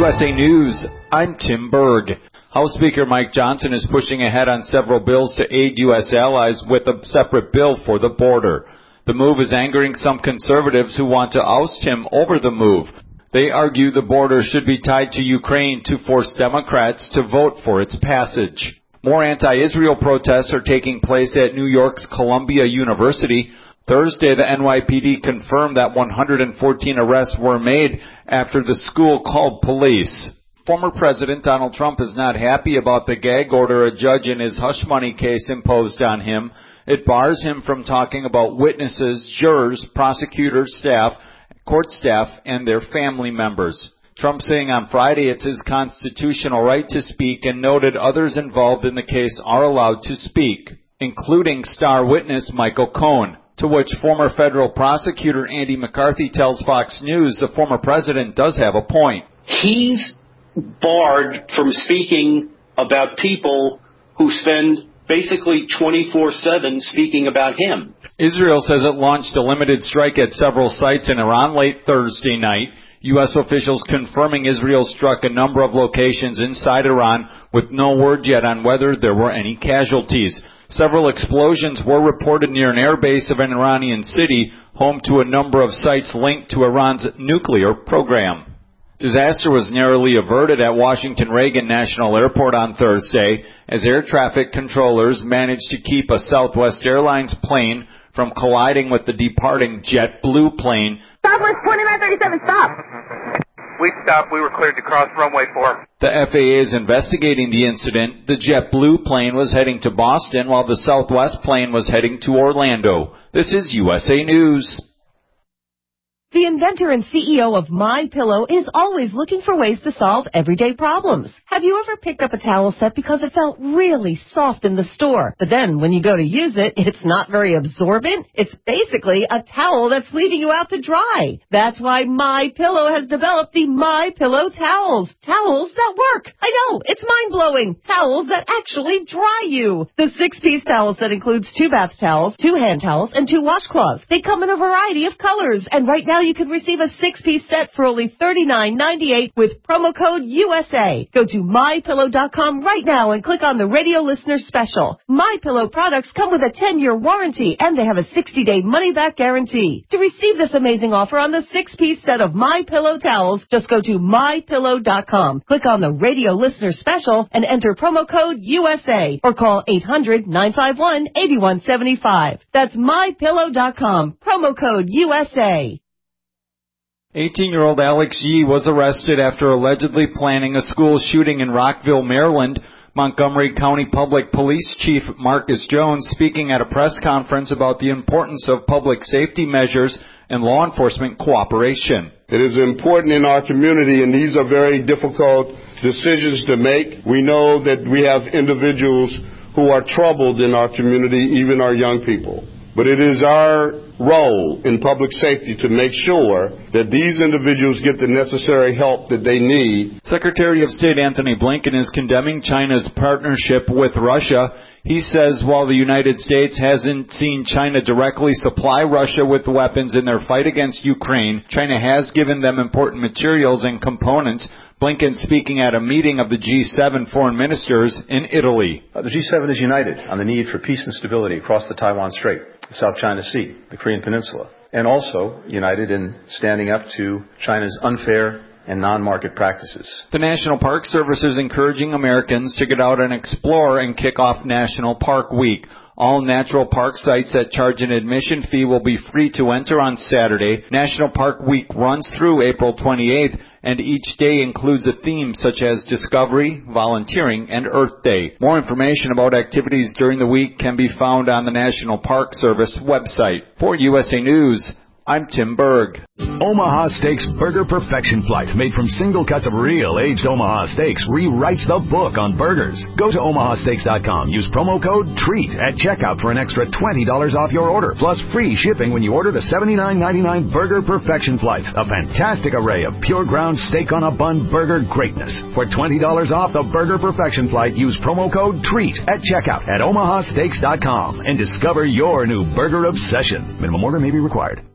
USA News, I'm Tim Berg. House Speaker Mike Johnson is pushing ahead on several bills to aid U.S. allies with a separate bill for the border. The move is angering some conservatives who want to oust him over the move. They argue the border should be tied to Ukraine to force Democrats to vote for its passage. More anti-Israel protests are taking place at New York's Columbia University. Thursday, the NYPD confirmed that 114 arrests were made after the school called police. Former President Donald Trump is not happy about the gag order a judge in his hush money case imposed on him. It bars him from talking about witnesses, jurors, prosecutors, staff, court staff, and their family members. Trump saying on Friday it's his constitutional right to speak and noted others involved in the case are allowed to speak, including star witness Michael Cohen, to which former federal prosecutor Andy McCarthy tells Fox News the former president does have a point. He's barred from speaking about people who spend basically 24/7 speaking about him. Israel says it launched a limited strike at several sites in Iran late Thursday night. U.S. officials confirming Israel struck a number of locations inside Iran with no word yet on whether there were any casualties. Several explosions were reported near an airbase of an Iranian city, home to a number of sites linked to Iran's nuclear program. Disaster was narrowly averted at Washington Reagan National Airport on Thursday as air traffic controllers managed to keep a Southwest Airlines plane from colliding with the departing JetBlue plane. Southwest 2937, stop. We stopped. We were cleared to cross runway 4. The FAA is investigating the incident. The JetBlue plane was heading to Boston while the Southwest plane was heading to Orlando. This is USA News. The inventor and CEO of MyPillow is always looking for ways to solve everyday problems. Have you ever picked up a towel set because it felt really soft in the store, but then when you go to use it, it's not very absorbent? It's basically a towel that's leaving you out to dry. That's why MyPillow has developed the MyPillow towels. Towels that work. I know, it's mind-blowing. Towels that actually dry you. The 6-piece towel set includes 2 bath towels, 2 hand towels, and 2 washcloths. They come in a variety of colors, and right now you can receive a 6-piece set for only $39.98 with promo code USA. Go to MyPillow.com right now and click on the radio listener special. MyPillow products come with a 10-year warranty and they have a 60-day money-back guarantee. To receive this amazing offer on the 6-piece set of MyPillow towels, just go to MyPillow.com. Click on the radio listener special and enter promo code USA or call 800-951-8175. That's MyPillow.com. Promo code USA. 18-year-old Alex Yee was arrested after allegedly planning a school shooting in Rockville, Maryland. Montgomery County Public Police Chief Marcus Jones speaking at a press conference about the importance of public safety measures and law enforcement cooperation. It is important in our community, and these are very difficult decisions to make. We know that we have individuals who are troubled in our community, even our young people. But it is our role in public safety to make sure that these individuals get the necessary help that they need. Secretary of State Anthony Blinken is condemning China's partnership with Russia. He says while the United States hasn't seen China directly supply Russia with weapons in their fight against Ukraine, China has given them important materials and components. Blinken speaking at a meeting of the G7 foreign ministers in Italy. The G7 is united on the need for peace and stability across the Taiwan Strait, the South China Sea, the Korean Peninsula, and also united in standing up to China's unfair and non-market practices. The National Park Service is encouraging Americans to get out and explore and kick off National Park Week. All natural park sites that charge an admission fee will be free to enter on Saturday. National Park Week runs through April 28th, and each day includes a theme such as discovery, volunteering, and Earth Day. More information about activities during the week can be found on the National Park Service website. For USA News, I'm Tim Berg. Omaha Steaks Burger Perfection Flight, made from single cuts of real aged Omaha steaks, rewrites the book on burgers. Go to omahasteaks.com. Use promo code TREAT at checkout for an extra $20 off your order, plus free shipping when you order the $79.99 Burger Perfection Flight, a fantastic array of pure ground steak on a bun burger greatness. For $20 off the Burger Perfection Flight, use promo code TREAT at checkout at omahasteaks.com and discover your new burger obsession. Minimum order may be required.